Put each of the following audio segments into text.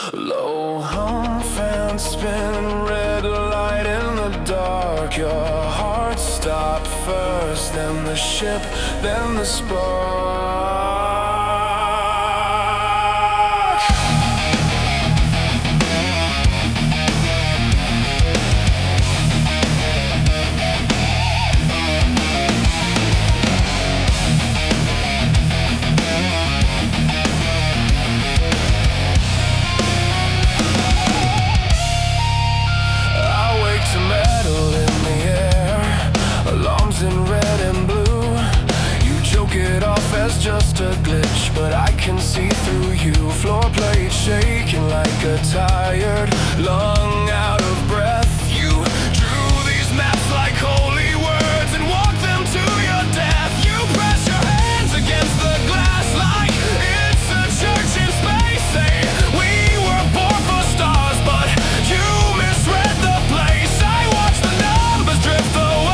Low hum fans spin, red light in the dark. Your heart stopped first, then the ship, then the spark. In red and blue, you joke it off as just a glitch, but I can see through you. Floor plate shaking like a tired lung out of breath. You drew these maps like holy words and walked them to your death. You press your hands against the glass like it's a church in space. Say we were born for stars, but you misread the place. I watched the numbers drift away.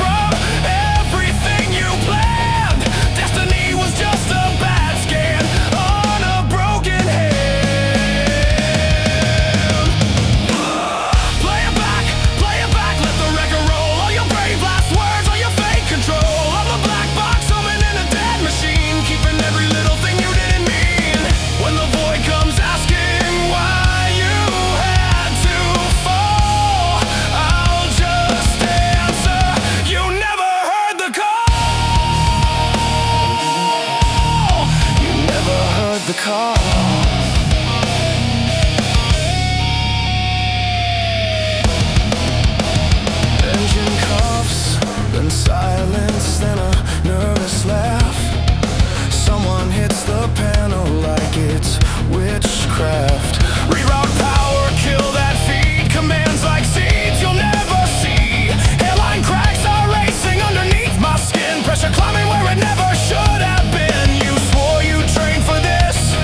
The call. Engine coughs, then silence, then a nervous laugh. Someone hits the panel like it's witchcraft. Reroute power, kill that feed. Commands like seeds you'll never see. Hairline cracks are racing underneath my skin. Pressure climbing where it never should have been. You swore you trained for this.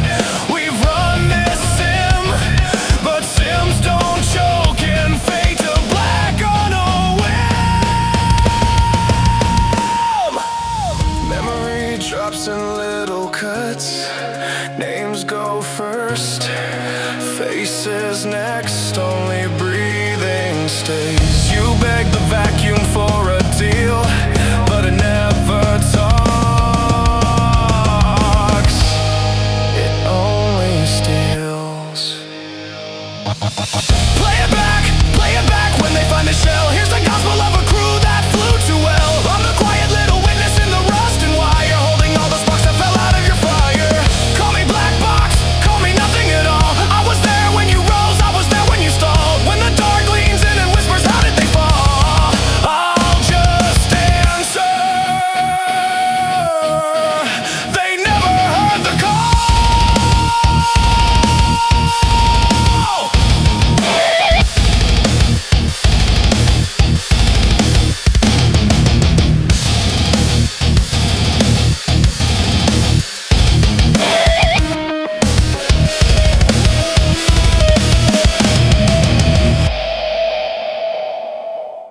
Drops in little cuts, names go first, faces next, only breathing stays. You beg the vacuum for